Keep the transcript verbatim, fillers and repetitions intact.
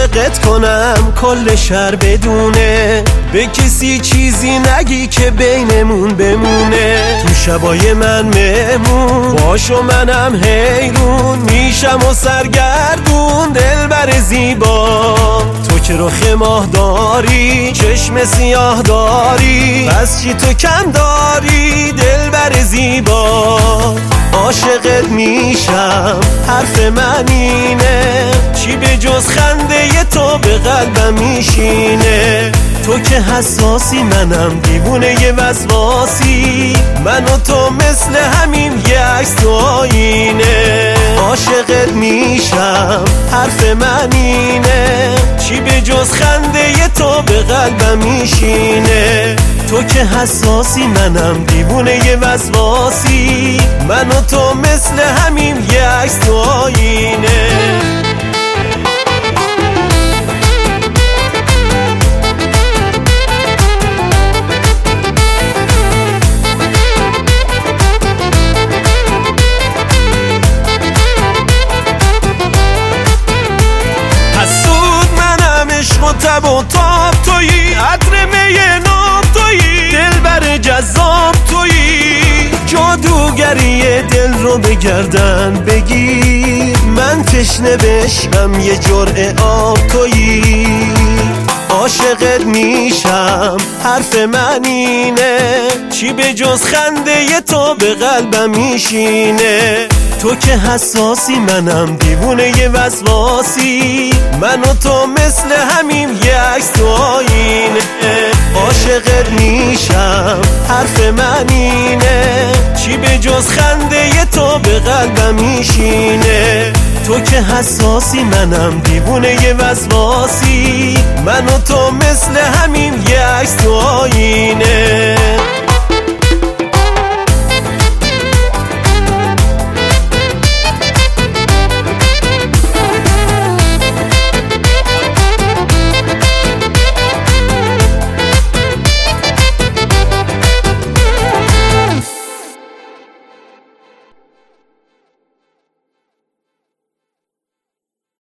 عاشقت کنم کل شهر بدونه، به کسی چیزی نگی که بینمون بمونه. تو شبای من مهمون باش و منم حیرون میشم و سرگردون دلبر زیبا. تو که رخ ماه داری چشم سیاه داری، پس چی تو کم داری دلبر زیبا. عاشقت میشم حرف من اینه، چی به جز خنده تو به قلبم میشینه. تو که حساسی منم دیوونه ی وسواسی، من و تو مثل همین یه عکس تو آینه. عاشقت میشم حرف من اینه، چی به جز خنده تو به قلبم میشینه. تو که حساسی منم دیوونه ی وسواسی، من و تو مثل همین یه عکس تو آینه. تب و تاب تویی، عطر می ناب تویی، دلبر جذاب تویی. جادوگری دل رو به گردن بگیر، من تشنه بشم یه جرعه آب تویی. عاشقت میشم حرف من اینه، چی به جز خنده تو به قلبم میشینه. تو که حساسی منم دیوونه ی وسواسی، من و تو مثل همین یه عکس تو آینه. عاشقت میشم حرف من اینه، چی به جز خنده تو به قلبم میشینه. تو که حساسی منم دیوونه ی وسواسی، من و تو مثل همین یه عکس تو آینه.